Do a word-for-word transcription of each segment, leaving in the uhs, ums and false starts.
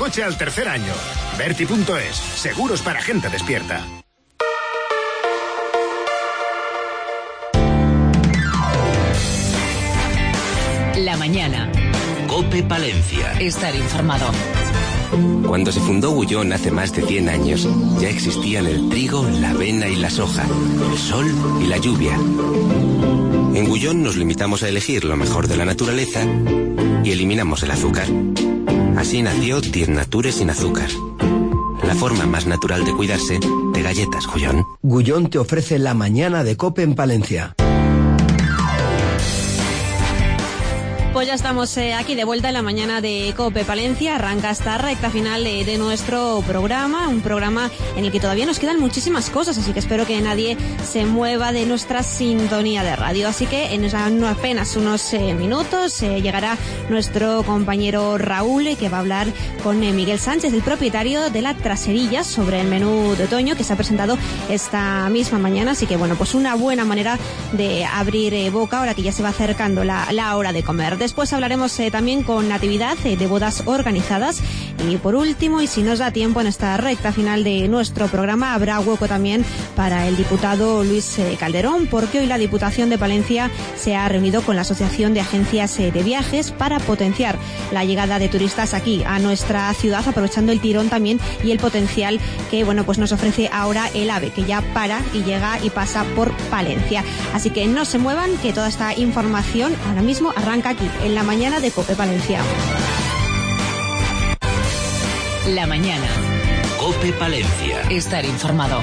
coche al tercer año. Verti punto es, seguros para gente despierta. La mañana. COPE Palencia. Estar informado. Cuando se fundó Gullón hace más de cien años, ya existían el trigo, la avena y la soja, el sol y la lluvia. En Gullón nos limitamos a elegir lo mejor de la naturaleza y eliminamos el azúcar. Así nació Diez Natures sin azúcar. La forma más natural de cuidarse de galletas Gullón. Gullón te ofrece la mañana de COPE en Palencia. Pues ya estamos eh, aquí de vuelta en la mañana de COPE Palencia. Arranca esta recta final eh, de nuestro programa, un programa en el que todavía nos quedan muchísimas cosas, así que espero que nadie se mueva de nuestra sintonía de radio. Así que en apenas unos eh, minutos eh, llegará nuestro compañero Raúl, eh, que va a hablar con eh, Miguel Sánchez, el propietario de la Traserilla, sobre el menú de otoño que se ha presentado esta misma mañana. Así que bueno, pues una buena manera de abrir eh, boca ahora que ya se va acercando la, la hora de comer. Después hablaremos eh, también con Natividad eh, de bodas organizadas. Y por último, y si nos da tiempo en esta recta final de nuestro programa, habrá hueco también para el diputado Luis eh, Calderón, porque hoy la Diputación de Palencia se ha reunido con la Asociación de Agencias eh, de Viajes para potenciar la llegada de turistas aquí a nuestra ciudad, aprovechando el tirón también y el potencial que bueno pues nos ofrece ahora el AVE, que ya para y llega y pasa por Palencia. Así que no se muevan, que toda esta información ahora mismo arranca aquí en la mañana de COPE Palencia. La mañana. COPE Palencia. Estar informado.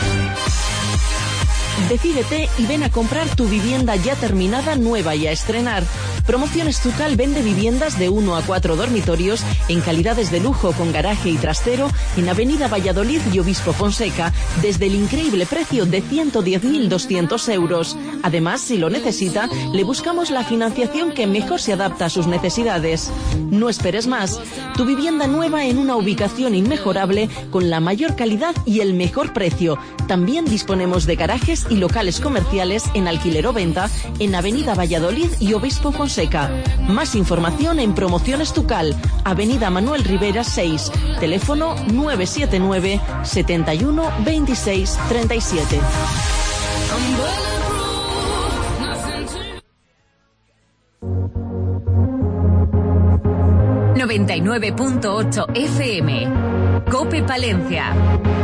Decídete y ven a comprar tu vivienda ya terminada, nueva y a estrenar. Promociones Tucal vende viviendas de uno a cuatro dormitorios en calidades de lujo con garaje y trastero en Avenida Valladolid y Obispo Fonseca desde el increíble precio de ciento diez mil doscientos euros. Además, si lo necesita, le buscamos la financiación que mejor se adapta a sus necesidades. No esperes más. Tu vivienda nueva en una ubicación inmejorable con la mayor calidad y el mejor precio. También disponemos de garajes y locales comerciales en alquiler o venta en Avenida Valladolid y Obispo Fonseca. Más información en Promociones Tucal, Avenida Manuel Rivera seis, teléfono nueve siete nueve, siete uno, dos seis, tres siete. noventa y nueve punto ocho F M. COPE Palencia.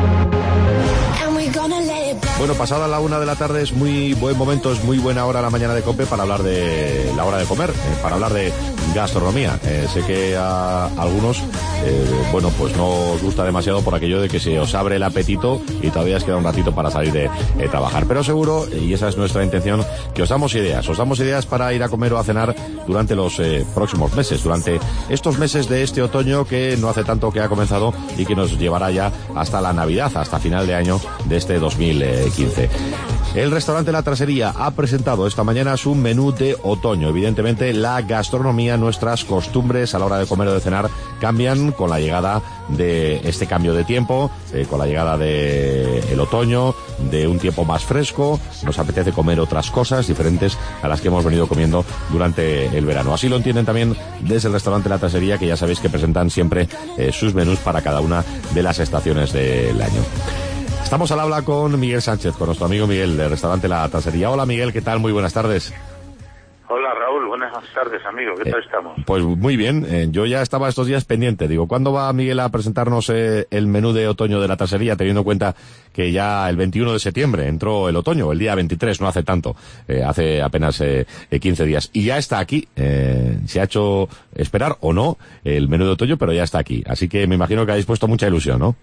Bueno, pasada la una de la tarde es muy buen momento, es muy buena hora la mañana de COPE para hablar de la hora de comer, eh, para hablar de gastronomía. Eh, sé que a algunos, eh, bueno, pues no os gusta demasiado por aquello de que se os abre el apetito y todavía os queda un ratito para salir de, de trabajar. Pero seguro, y esa es nuestra intención, que os damos ideas, os damos ideas para ir a comer o a cenar durante los eh, próximos meses, durante estos meses de este otoño que no hace tanto que ha comenzado y que nos llevará ya hasta la Navidad, hasta final de año de este dos mil quince. El restaurante La Trasería ha presentado esta mañana su menú de otoño. Evidentemente, la gastronomía, nuestras costumbres a la hora de comer o de cenar cambian con la llegada de este cambio de tiempo, eh, con la llegada de el otoño, de un tiempo más fresco. Nos apetece comer otras cosas diferentes a las que hemos venido comiendo durante el verano. Así lo entienden también desde el restaurante La Trasería, que ya sabéis que presentan siempre eh, sus menús para cada una de las estaciones del año. Estamos al habla con Miguel Sánchez, con nuestro amigo Miguel del restaurante La Trasería. Hola Miguel, ¿qué tal? Muy buenas tardes. Hola Raúl, buenas tardes amigo, ¿qué tal eh, estamos? Pues muy bien, eh, yo ya estaba estos días pendiente. Digo, ¿cuándo va Miguel a presentarnos eh, el menú de otoño de La Trasería, teniendo en cuenta que ya el veintiuno de septiembre entró el otoño, el día veintitrés, no hace tanto, eh, hace apenas eh, quince días, y ya está aquí, eh, se ha hecho esperar o no el menú de otoño, pero ya está aquí, así que me imagino que habéis puesto mucha ilusión, ¿no?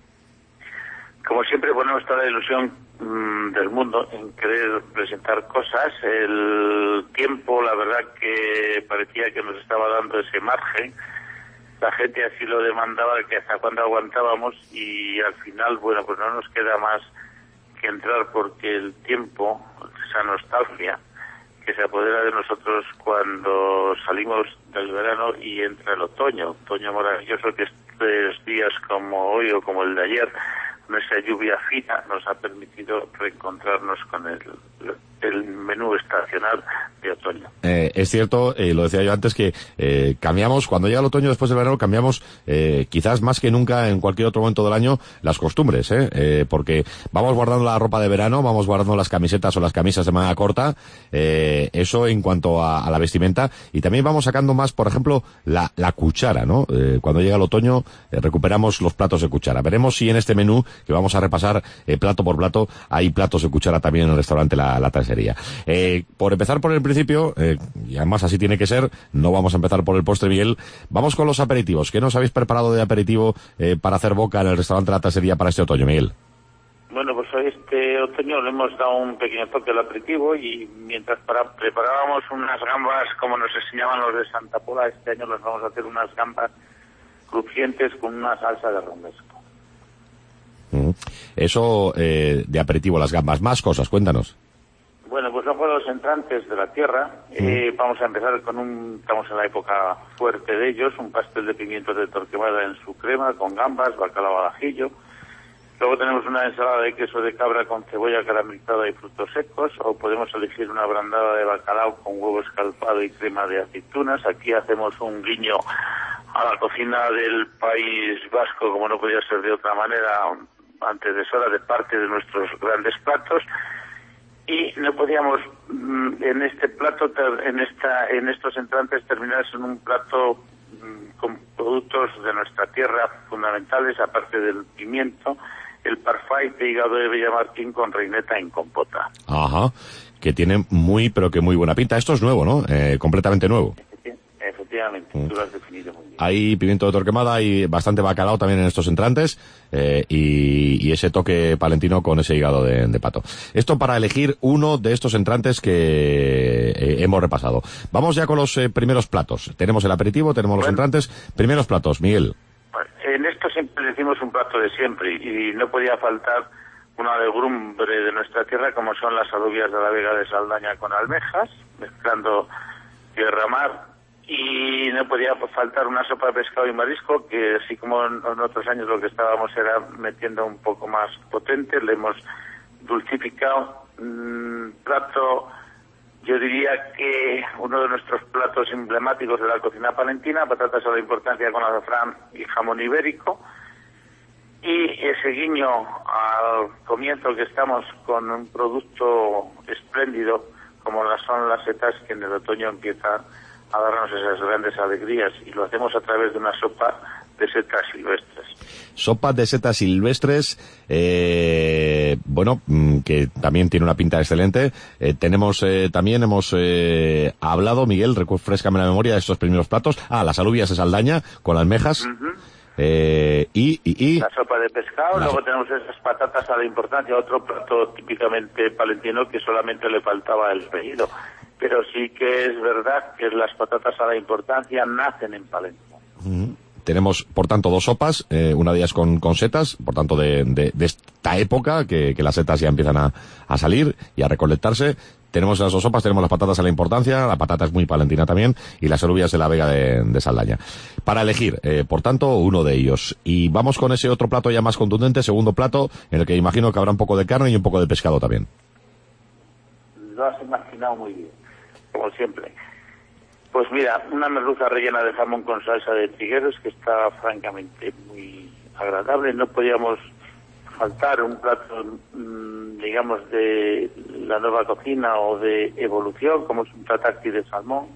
Como siempre ponemos toda la ilusión mmm, del mundo en querer presentar cosas. El tiempo, la verdad que parecía que nos estaba dando ese margen. La gente así lo demandaba, que hasta cuándo aguantábamos, y al final, bueno, pues no nos queda más que entrar, porque el tiempo, esa nostalgia que se apodera de nosotros cuando salimos del verano y entra el otoño. Otoño maravilloso que estos días como hoy o como el de ayer, esa lluvia fina nos ha permitido reencontrarnos con el, del menú estacional de otoño. Eh, es cierto, eh, lo decía yo antes, que eh, cambiamos, cuando llega el otoño después del verano, cambiamos eh, quizás más que nunca en cualquier otro momento del año las costumbres, ¿eh? Eh, porque vamos guardando la ropa de verano, vamos guardando las camisetas o las camisas de manga corta, eh, eso en cuanto a, a la vestimenta, y también vamos sacando más, por ejemplo, la, la cuchara, ¿no? Eh, cuando llega el otoño eh, recuperamos los platos de cuchara. Veremos si en este menú, que vamos a repasar eh, plato por plato, hay platos de cuchara también en el restaurante La, la Tansería. Eh, por empezar por el principio, eh, y además así tiene que ser, no vamos a empezar por el postre, Miguel, vamos con los aperitivos. ¿Qué nos habéis preparado de aperitivo eh, para hacer boca en el restaurante La Tansería para este otoño, Miguel? Bueno, pues hoy este otoño le hemos dado un pequeño toque al aperitivo, y mientras para, preparábamos unas gambas, como nos enseñaban los de Santa Pola, este año nos vamos a hacer unas gambas crujientes con una salsa de romesco. Mm. Eso eh, de aperitivo, las gambas. Más cosas, cuéntanos. Bueno, pues luego los entrantes de la tierra, eh, vamos a empezar con un, estamos en la época fuerte de ellos, un pastel de pimientos de Torquemada en su crema, con gambas, bacalao al ajillo. Luego tenemos una ensalada de queso de cabra con cebolla caramelizada y frutos secos, o podemos elegir una brandada de bacalao con huevo escalfado y crema de aceitunas. Aquí hacemos un guiño a la cocina del País Vasco, como no podía ser de otra manera, antecesora de parte de nuestros grandes platos. Y no podíamos en este plato, en esta, en estos entrantes, terminar en un plato con productos de nuestra tierra fundamentales, aparte del pimiento, el parfait de hígado de Villamartín con reineta en compota. Ajá, que tiene muy, pero que muy buena pinta. Esto es nuevo, ¿no? Eh, completamente nuevo. Efectivamente, mm. tú lo has definido muy bien. Hay pimiento de Torquemada, hay bastante bacalao también en estos entrantes, eh, y, y ese toque palentino con ese hígado de, de pato. Esto para elegir uno de estos entrantes que eh, hemos repasado. Vamos ya con los eh, primeros platos. Tenemos el aperitivo, tenemos los bueno, entrantes. Primeros platos, Miguel. En esto siempre decimos un plato de siempre, y no podía faltar una legumbre de nuestra tierra, como son las alubias de la Vega de Saldaña con almejas, mezclando tierra mar. Y no podía faltar una sopa de pescado y marisco, que así como en otros años lo que estábamos era metiendo un poco más potente, le hemos dulcificado. Mm, plato, yo diría que uno de nuestros platos emblemáticos de la cocina palentina, patatas a la importancia con azafrán y jamón ibérico. Y ese guiño al comienzo que estamos con un producto espléndido, como son las setas, que en el otoño empieza a darnos esas grandes alegrías, y lo hacemos a través de una sopa de setas silvestres. Sopa de setas silvestres, eh, bueno, que también tiene una pinta excelente. Eh, tenemos, eh, también hemos eh, hablado, Miguel, refrescame la memoria de estos primeros platos. Ah, las alubias de Saldaña con almejas. Uh-huh. Eh, y, y, y... La sopa de pescado, la... luego tenemos esas patatas a la importancia, otro plato típicamente palentino que solamente le faltaba el apellido. Pero sí que es verdad que las patatas a la importancia nacen en Palencia. Uh-huh. Tenemos, por tanto, dos sopas, eh, una de ellas con, con setas, por tanto, de, de, de esta época, que, que las setas ya empiezan a, a salir y a recolectarse. Tenemos las dos sopas, tenemos las patatas a la importancia, la patata es muy palentina también, y las alubias de la Vega de, de Saldaña. Para elegir, eh, por tanto, uno de ellos. Y vamos con ese otro plato ya más contundente, segundo plato, en el que imagino que habrá un poco de carne y un poco de pescado también. Lo has imaginado muy bien, como siempre. Pues mira, una merluza rellena de jamón con salsa de trigueros, que está francamente muy agradable. No podíamos faltar un plato, digamos, de la nueva cocina o de evolución, como es un tataki de salmón.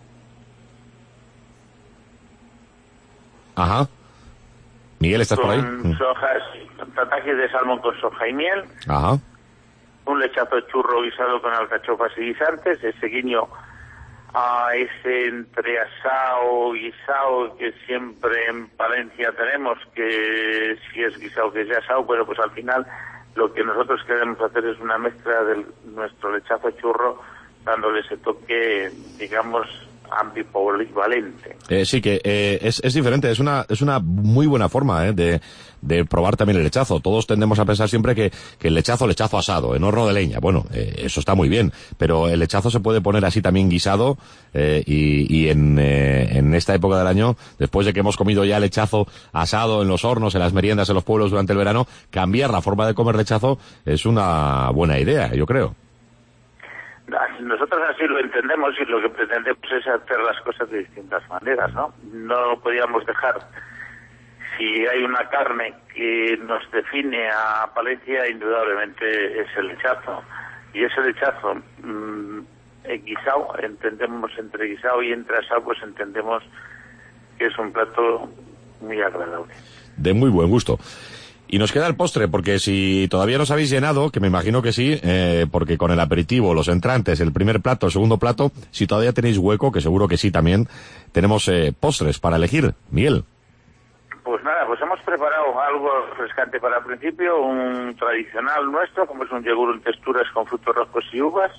Ajá. Miguel, ¿estás con por ahí? Sojas, tataki de salmón con soja y miel. Ajá. Un lechazo de churro guisado con alcachofas y guisantes, ese guiño a ese entre asado, guisado que siempre en Palencia tenemos, que si es guisado que es asado, pero pues al final lo que nosotros queremos hacer es una mezcla de nuestro lechazo de churro, dándole ese toque, digamos, ambivalente. Eh, sí, que eh, es, es diferente, es una es una muy buena forma eh, de, de probar también el lechazo. Todos tendemos a pensar siempre que, que el lechazo, lechazo asado, en horno de leña. Bueno, eh, eso está muy bien, pero el lechazo se puede poner así también guisado, eh, y, y en, eh, en esta época del año, después de que hemos comido ya lechazo asado en los hornos, en las meriendas, en los pueblos durante el verano, cambiar la forma de comer lechazo es una buena idea, yo creo. nosotros así lo entendemos y lo que pretendemos es hacer las cosas de distintas maneras, ¿no? No podíamos dejar, si hay una carne que nos define a Palencia, indudablemente es el lechazo. Y ese lechazo, mmm, guisado, entendemos, entre guisado y entre asado, pues entendemos que es un plato muy agradable. De muy buen gusto. Y nos queda el postre, porque si todavía no os habéis llenado, que me imagino que sí, eh, porque con el aperitivo, los entrantes, el primer plato, el segundo plato, si todavía tenéis hueco, que seguro que sí también, tenemos eh, postres para elegir. Miguel. Pues nada, pues hemos preparado algo refrescante para el principio, un tradicional nuestro, como es un yogur en texturas con frutos rojos y uvas,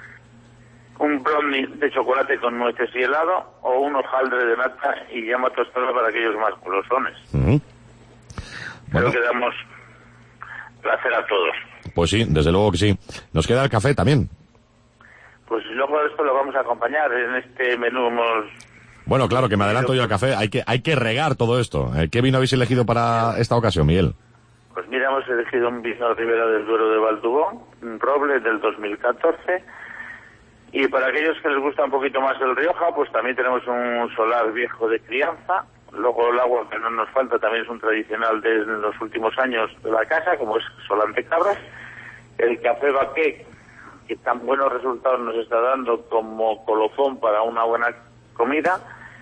un brownie de chocolate con nueces y helado, o un hojaldre de nata y llama tostada para aquellos más golosones. Uh-huh. Bueno. Creo que damos placer a todos. Pues sí, desde luego que sí. Nos queda el café también. Pues luego de esto lo vamos a acompañar. En este menú hemos... Bueno, claro, que me adelanto yo al café. Hay que hay que regar todo esto. ¿Qué vino habéis elegido para esta ocasión, Miguel? Pues mira, hemos elegido un vino Ribera del Duero de Valdubón, un roble del dos mil catorce. Y para aquellos que les gusta un poquito más el Rioja, pues también tenemos un solar viejo de crianza. Luego el agua que no nos falta también es un tradicional de los últimos años de la casa, como es Solante Cabras. El café Baqué, que tan buenos resultados nos está dando como colofón para una buena comida.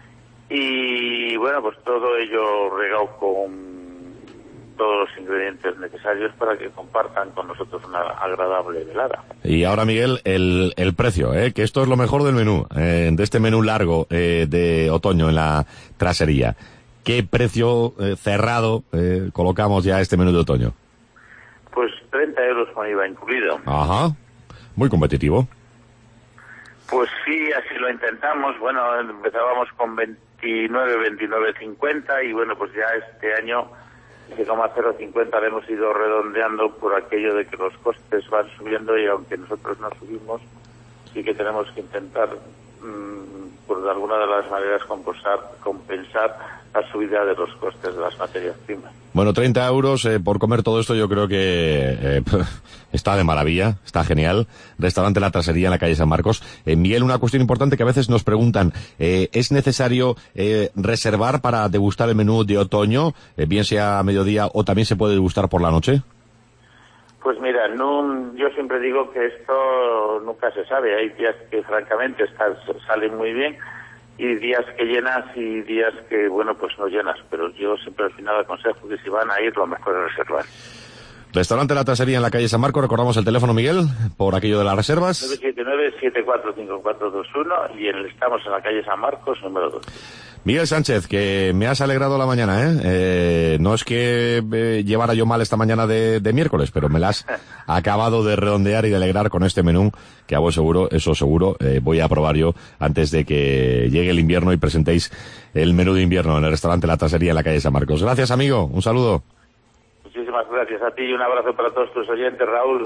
Y bueno, pues todo ello regado con todos los ingredientes necesarios para que compartan con nosotros una agradable velada. Y ahora, Miguel, el, el precio, ¿eh? Que esto es lo mejor del menú, eh, de este menú largo eh, de otoño en la trasería. ¿Qué precio eh, cerrado eh, colocamos ya este menú de otoño? Pues treinta euros con I V A incluido. Ajá, muy competitivo. Pues sí, así lo intentamos. Bueno, empezábamos con veintinueve, veintinueve cincuenta y bueno, pues ya este año siete coma cero cincuenta le hemos ido redondeando por aquello de que los costes van subiendo y aunque nosotros no subimos, sí que tenemos que intentar, mmm, por de alguna de las maneras, compensar, compensar la subida de los costes de las materias primas. Bueno, treinta euros eh, por comer todo esto yo creo que eh, está de maravilla, está genial. Restaurante La Trasería en la calle San Marcos. Eh, Miguel, una cuestión importante que a veces nos preguntan, eh, ¿es necesario eh, reservar para degustar el menú de otoño, eh, bien sea a mediodía o también se puede degustar por la noche? Pues mira, no, yo siempre digo que esto nunca se sabe. Hay días que francamente están, salen muy bien y días que llenas y días que, bueno, pues no llenas. Pero yo siempre al final aconsejo que si van a ir, lo mejor es reservar. Restaurante La Trasería en la calle San Marcos. Recordamos el teléfono, Miguel, por aquello de las reservas. nueve siete nueve, siete cuatro cinco cuatro dos uno y en, estamos en la calle San Marcos, número dos. Miguel Sánchez, que me has alegrado la mañana, ¿eh? eh no es que eh, llevara yo mal esta mañana de, de miércoles, pero me la has acabado de redondear y de alegrar con este menú, que a vos seguro, eso seguro, eh, voy a probar yo antes de que llegue el invierno y presentéis el menú de invierno en el restaurante La Trasería en la calle San Marcos. Gracias, amigo. Un saludo. Muchísimas gracias a ti y un abrazo para todos tus oyentes, Raúl.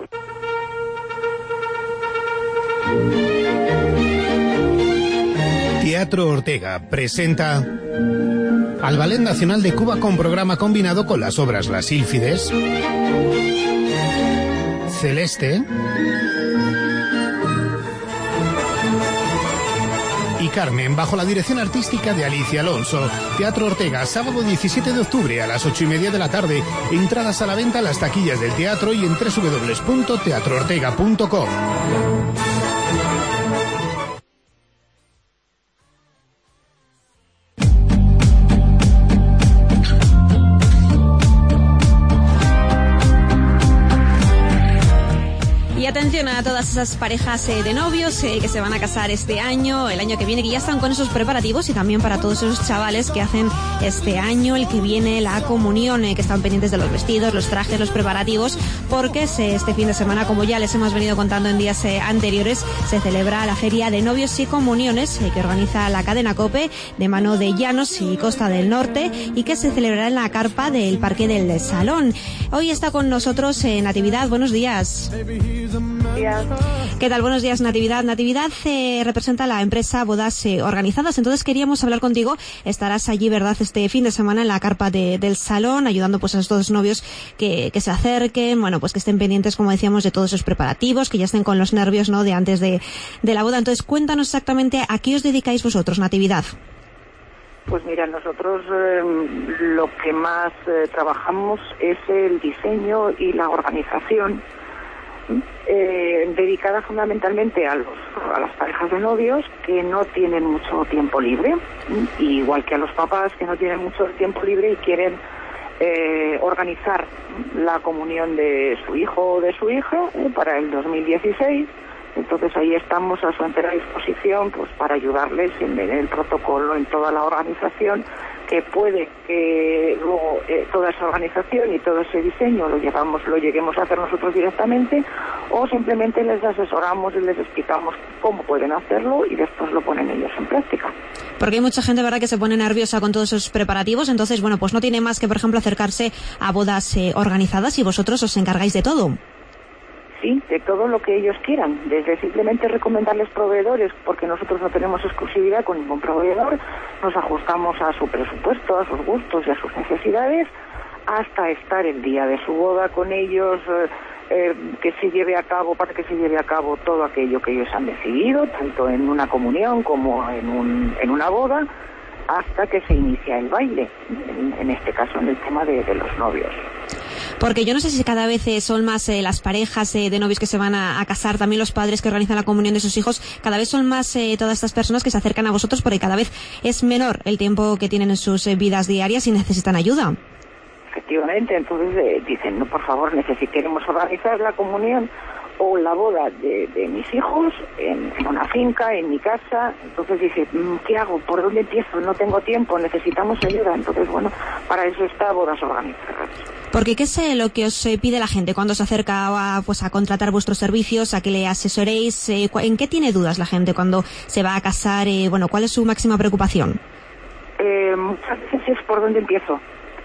Teatro Ortega presenta al Ballet Nacional de Cuba con programa combinado con las obras Las Sílfides, Celeste y Carmen, bajo la dirección artística de Alicia Alonso. Teatro Ortega, sábado diecisiete de octubre a las ocho y media de la tarde. Entradas a la venta en las taquillas del teatro y en doble u doble u doble u punto teatro ortega punto com. Y atención a todas esas parejas eh, de novios eh, que se van a casar este año, el año que viene, que ya están con esos preparativos, y también para todos esos chavales que hacen este año, el que viene, la comunión, eh, que están pendientes de los vestidos, los trajes, los preparativos, porque se, este fin de semana, como ya les hemos venido contando en días eh, anteriores, se celebra la Feria de Novios y Comuniones eh, que organiza la cadena COPE de mano de Llanos y Costa del Norte y que se celebrará en la carpa del Parque del Salón. Hoy está con nosotros eh, Natividad. Buenos días. ¿Qué tal? Buenos días, Natividad. Natividad eh, representa la empresa Bodas eh, Organizadas, entonces queríamos hablar contigo. Estarás allí, ¿verdad?, este fin de semana en la carpa de, del salón, ayudando pues a estos novios que, que se acerquen, bueno, pues que estén pendientes, como decíamos, de todos esos preparativos, que ya estén con los nervios, ¿no?, de antes de, de la boda. Entonces, cuéntanos exactamente a qué os dedicáis vosotros, Natividad. Pues mira, nosotros eh, lo que más eh, trabajamos es el diseño y la organización, eh, dedicada fundamentalmente a, los, a las parejas de novios que no tienen mucho tiempo libre, igual que a los papás que no tienen mucho tiempo libre y quieren eh, organizar la comunión de su hijo o de su hija eh, para el dos mil dieciséis. Entonces ahí estamos a su entera disposición pues para ayudarles en el protocolo, en toda la organización, que puede que luego eh, toda esa organización y todo ese diseño lo llevamos, lo lleguemos a hacer nosotros directamente, o simplemente les asesoramos y les explicamos cómo pueden hacerlo y después lo ponen ellos en práctica. Porque hay mucha gente, ¿verdad?, que se pone nerviosa con todos esos preparativos, entonces, bueno, pues no tiene más que, por ejemplo, acercarse a bodas eh, organizadas y vosotros os encargáis de todo. Sí, de todo lo que ellos quieran, desde simplemente recomendarles proveedores, porque nosotros no tenemos exclusividad con ningún proveedor, nos ajustamos a su presupuesto, a sus gustos y a sus necesidades, hasta estar el día de su boda con ellos, eh, eh, que se lleve a cabo, para que se lleve a cabo todo aquello que ellos han decidido, tanto en una comunión como en, un, en una boda, hasta que se inicia el baile, en, en este caso en el tema de, de los novios. Porque yo no sé si cada vez eh, son más eh, las parejas eh, de novios que se van a, a casar, también los padres que organizan la comunión de sus hijos, cada vez son más eh, todas estas personas que se acercan a vosotros porque cada vez es menor el tiempo que tienen en sus eh, vidas diarias y necesitan ayuda. Efectivamente, entonces eh, dicen, no, por favor, necesitemos organizar la comunión o la boda de, de mis hijos en, en una finca, en mi casa. Entonces dice, ¿qué hago? ¿Por dónde empiezo? No tengo tiempo, necesitamos ayuda. Entonces, bueno, para eso está Bodas Organizadas. Porque ¿qué es eh, lo que os eh, pide la gente cuando se acerca a, pues, a contratar vuestros servicios, a que le asesoréis? Eh, ¿En qué tiene dudas la gente cuando se va a casar? Eh, bueno, ¿cuál es su máxima preocupación? Eh, muchas veces es por dónde empiezo.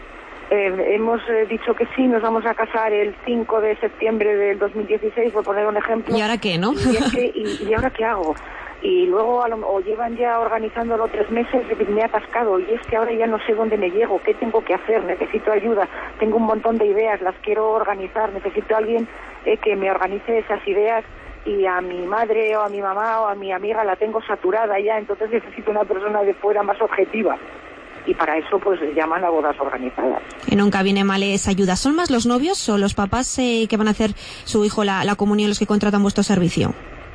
Eh, hemos eh, dicho que sí, nos vamos a casar el cinco de septiembre del dos mil dieciséis, por poner un ejemplo. ¿Y ahora qué, no? Y, es que, y, y ahora qué hago. Y luego a lo, o llevan ya organizándolo tres meses y me he atascado, y es que ahora ya no sé dónde me llego, qué tengo que hacer, necesito ayuda, tengo un montón de ideas, las quiero organizar, necesito a alguien eh, que me organice esas ideas, y a mi madre o a mi mamá o a mi amiga la tengo saturada ya, entonces necesito una persona de fuera más objetiva. Y para eso pues llaman a Bodas Organizadas. Y nunca viene mal esa ayuda. ¿Son más los novios o los papás eh, que van a hacer su hijo la, la comunión los que contratan vuestro servicio?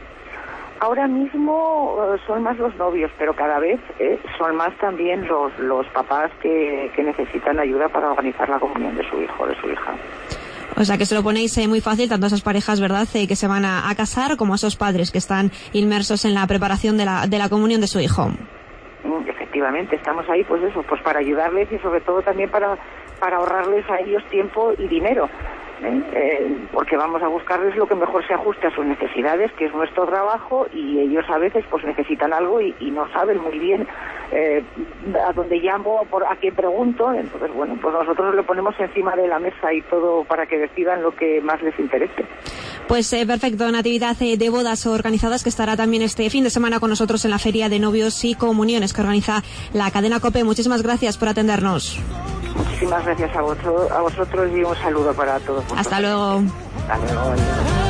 Ahora mismo uh, son más los novios, pero cada vez eh, son más también los, los papás que, que necesitan ayuda para organizar la comunión de su hijo o de su hija. O sea que se lo ponéis eh, muy fácil tanto a esas parejas, ¿verdad?, eh, que se van a, a casar, como a esos padres que están inmersos en la preparación de la, de la comunión de su hijo. Efectivamente, estamos ahí pues eso, pues para ayudarles y sobre todo también para, para ahorrarles a ellos tiempo y dinero. ¿eh? Eh, porque vamos a buscarles lo que mejor se ajuste a sus necesidades, que es nuestro trabajo, y ellos a veces pues necesitan algo y, y no saben muy bien eh, a dónde llamo, por a qué pregunto. Entonces, bueno, pues nosotros lo ponemos encima de la mesa y todo para que decidan lo que más les interese. Pues eh, perfecto, Natividad eh, de Bodas Organizadas, que estará también este fin de semana con nosotros en la Feria de Novios y Comuniones que organiza la cadena COPE. Muchísimas gracias por atendernos. Muchísimas gracias a vosotros, a vosotros y un saludo para todos vosotros. Hasta luego. Hasta luego. Adiós.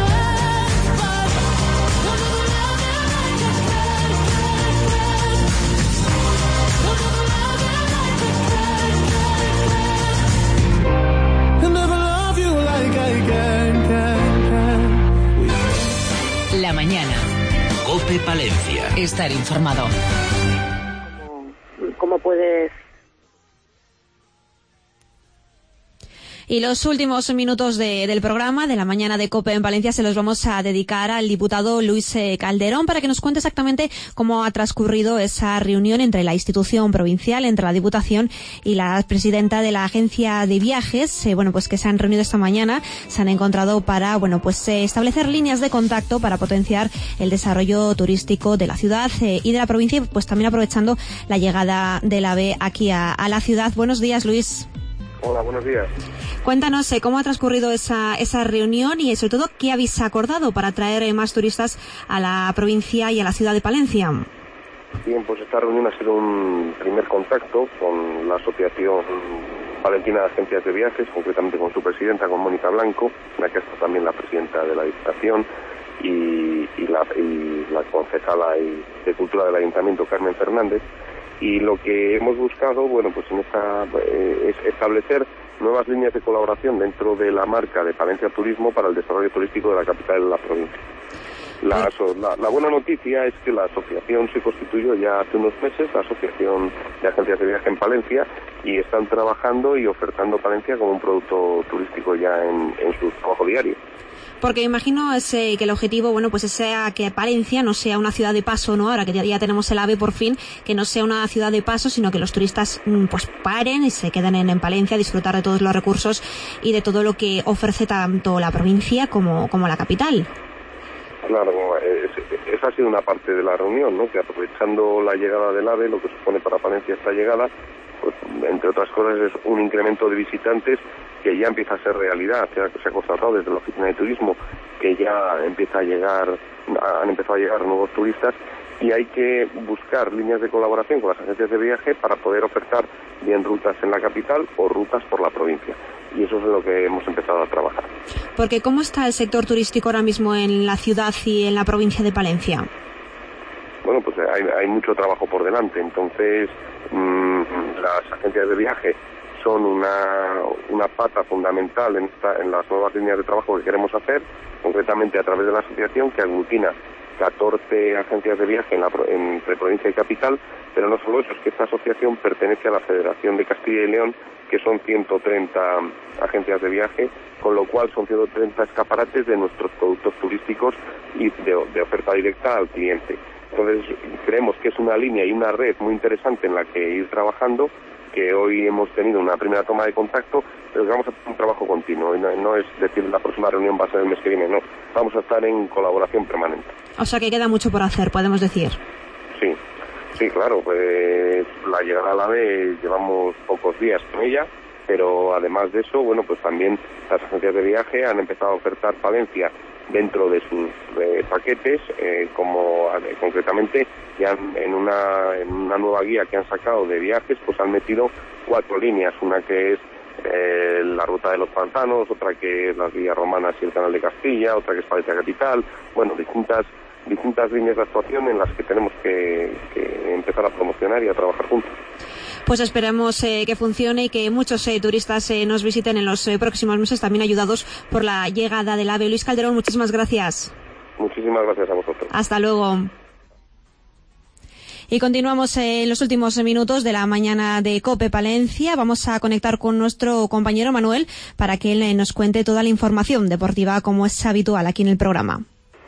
La mañana. COPE Palencia. Estar informado. ¿Cómo, cómo puedes? Y los últimos minutos de, del programa de la mañana de COPE en Palencia se los vamos a dedicar al diputado Luis Calderón para que nos cuente exactamente cómo ha transcurrido esa reunión entre la institución provincial, entre la Diputación y la presidenta de la agencia de viajes, eh, bueno, pues que se han reunido esta mañana, se han encontrado para, bueno, pues eh, establecer líneas de contacto para potenciar el desarrollo turístico de la ciudad eh, y de la provincia, pues también aprovechando la llegada del AVE aquí a, a la ciudad. Buenos días, Luis. Hola, buenos días. Cuéntanos eh, cómo ha transcurrido esa, esa reunión y sobre todo qué habéis acordado para atraer eh, más turistas a la provincia y a la ciudad de Palencia. Bien, pues esta reunión ha sido un primer contacto con la Asociación Valentina de Agencias de Viajes, concretamente con su presidenta, con Mónica Blanco, la que está también la presidenta de la Diputación, y, y, la, y la concejala de Cultura del Ayuntamiento, Carmen Fernández. Y lo que hemos buscado, bueno, pues en esta eh, es establecer nuevas líneas de colaboración dentro de la marca de Palencia Turismo para el desarrollo turístico de la capital de la provincia. La, la, la buena noticia es que la asociación se constituyó ya hace unos meses, la Asociación de Agencias de Viaje en Palencia, y están trabajando y ofertando Palencia como un producto turístico ya en, en su trabajo diario. Porque imagino ese, que el objetivo, bueno, pues sea que Palencia no sea una ciudad de paso, ¿no? Ahora que ya, ya tenemos el AVE por fin, que no sea una ciudad de paso, sino que los turistas pues paren y se queden en, en Palencia a disfrutar de todos los recursos y de todo lo que ofrece tanto la provincia como, como la capital. Claro, es, esa ha sido una parte de la reunión, ¿no? Que aprovechando la llegada del AVE, lo que supone para Palencia esta llegada, pues entre otras cosas es un incremento de visitantes que ya empieza a ser realidad. Se ha, se ha constatado desde la Oficina de Turismo que ya empieza a llegar, han empezado a llegar nuevos turistas, y hay que buscar líneas de colaboración con las agencias de viaje para poder ofertar bien rutas en la capital o rutas por la provincia. Y eso es lo que hemos empezado a trabajar. Porque ¿cómo está el sector turístico ahora mismo en la ciudad y en la provincia de Palencia? Bueno, pues hay, hay mucho trabajo por delante. Entonces, mmm, las agencias de viaje son una, una pata fundamental en, esta, en las nuevas líneas de trabajo que queremos hacer, concretamente a través de la asociación, que aglutina catorce agencias de viaje en la, entre provincia y capital, pero no solo eso, es que esta asociación pertenece a la Federación de Castilla y León, que son ciento treinta agencias de viaje, con lo cual son ciento treinta escaparates de nuestros productos turísticos y de, de oferta directa al cliente. Entonces, creemos que es una línea y una red muy interesante en la que ir trabajando, que hoy hemos tenido una primera toma de contacto, pero que vamos a hacer un trabajo continuo, y no, no es decir la próxima reunión va a ser el mes que viene, no, vamos a estar en colaboración permanente. O sea que queda mucho por hacer, podemos decir. Sí, sí, claro, pues la llegada al AVE llevamos pocos días con ella, pero además de eso, bueno, pues también las agencias de viaje han empezado a ofertar Palencia dentro de sus eh, paquetes, eh, como eh, concretamente ya en una, en una nueva guía que han sacado de viajes, pues han metido cuatro líneas, una que es eh, la ruta de los pantanos, otra que es las vías romanas y el canal de Castilla, otra que es Palencia Capital, bueno, distintas distintas líneas de actuación en las que tenemos que, que empezar a promocionar y a trabajar juntos. Pues esperemos eh, que funcione y que muchos eh, turistas eh, nos visiten en los eh, próximos meses, también ayudados por la llegada del AVE. Luis Calderón, muchísimas gracias. Muchísimas gracias a vosotros. Hasta luego. Y continuamos en los últimos minutos de la mañana de COPE Palencia. Vamos a conectar con nuestro compañero Manuel para que él nos cuente toda la información deportiva como es habitual aquí en el programa.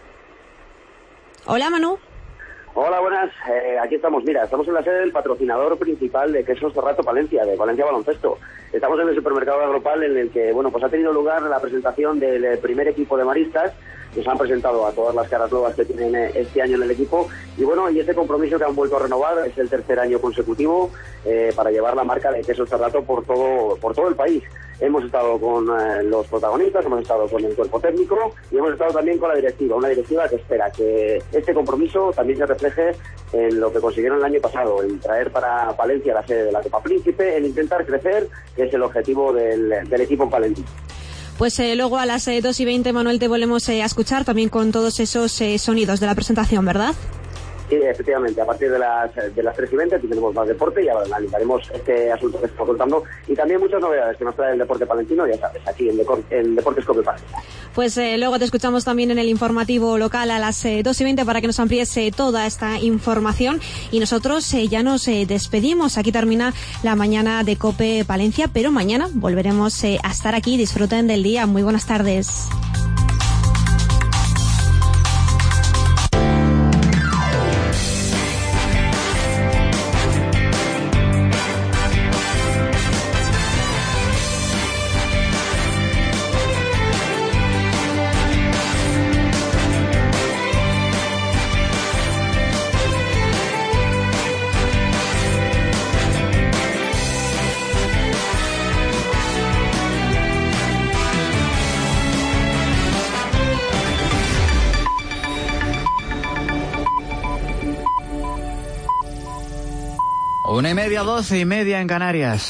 Hola, Manu. Hola, buenas. Eh, aquí estamos. Mira, estamos en la sede del patrocinador principal de Quesos Cerrato Palencia, de Palencia Baloncesto. Estamos en el supermercado Agropal, en el que, bueno, pues ha tenido lugar la presentación del primer equipo de maristas. Nos han presentado a todas las caras nuevas que tienen este año en el equipo. Y bueno, y este compromiso que han vuelto a renovar es el tercer año consecutivo eh, para llevar la marca de Quesos Cerrato por todo, por todo el país. Hemos estado con eh, los protagonistas, hemos estado con el cuerpo técnico y hemos estado también con la directiva, una directiva que espera que este compromiso también se refleje en lo que consiguieron el año pasado, en traer para Palencia la sede de la Copa Príncipe, en intentar crecer, que es el objetivo del, del equipo en Palencia. Pues eh, luego a las eh, dos y veinte, Manuel, te volvemos eh, a escuchar también con todos esos eh, sonidos de la presentación, ¿verdad? Sí, efectivamente, a partir de las de las tres y veinte tenemos más deporte y analizaremos este asunto que estamos contando y también muchas novedades que nos trae el deporte palentino, ya sabes, aquí en, Decor, en Deportes COPE Palencia. Pues eh, luego te escuchamos también en el informativo local a las eh, dos y veinte para que nos amplíes eh, toda esta información y nosotros eh, ya nos eh, despedimos. Aquí termina la mañana de COPE Palencia, pero mañana volveremos eh, a estar aquí. Disfruten del día. Muy buenas tardes. Una y media, doce y media en Canarias.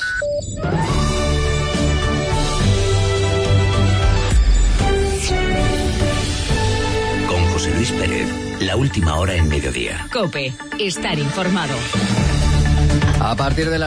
Con José Luis Pérez, la última hora en mediodía. COPE, estar informado. A partir de la